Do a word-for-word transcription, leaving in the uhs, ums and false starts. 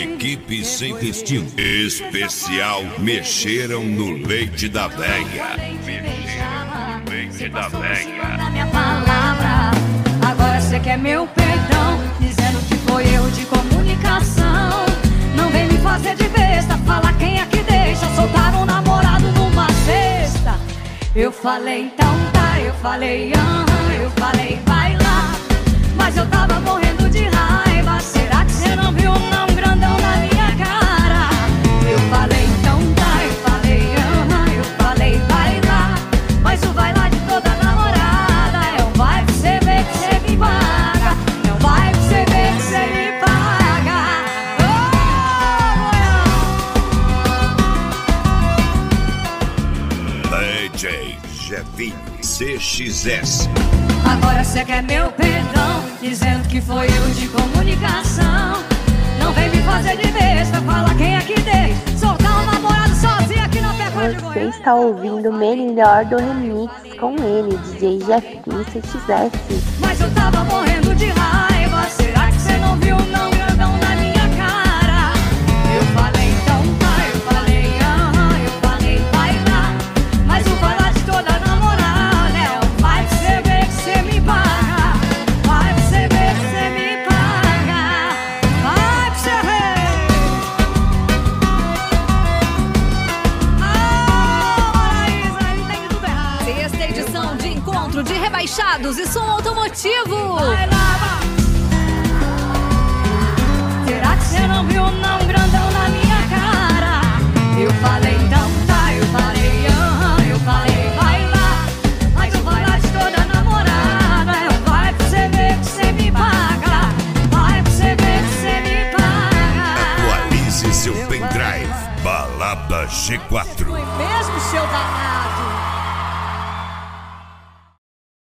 Equipe sem destino. Especial Mexeram no Leite da Véia. Mexeram no Leite da Véia. Na minha palavra, agora você quer meu perdão, dizendo que foi erro de comunicação. Não vem me fazer de besta, fala quem é que deixa soltar um namorado numa cesta. Eu falei então tá, eu falei aham, eu falei vai lá, mas eu tava morrendo de raiva. Será que você não viu um não grandão na minha cara? Eu falei então tá, eu falei aham, eu falei vai lá, mas o vai lá de toda namorada é um vai pra você ver que você me paga, é um vai pra você ver que você me paga. D J Jefinho C X S. Agora você quer meu perdão, dizendo que foi erro de comunicação. Não vem me fazer de besta, fala quem é que deixa soltar um namorado sozinho aqui na Pepa de Você Goiás. está ouvindo o melhor do remix com ele, D J Jefinho C X S. Mas eu tava morrendo de raiva. Será que você não viu não grandão na minha cara? Eu falei então tá, eu falei aham, eu falei vai lá, mas o vai lá de toda namorada é um vai pra você ver que você me paga, vai pra você ver que você me paga, vai pra você ver. Ah, Maraísa, ele tem tudo errado. Sexta edição de encontro de rebaixados e som automotivo. Vai lá, vai. Será que você não viu não grandão na minha cara? Eu falei então tá, eu falei aham, eu falei vai lá, mas o vai lá de toda namorada é um vai pra você ver que você me paga, vai pra você ver que você me paga. Atualize seu pendrive. Balada G quatro. Foi mesmo, seu danado.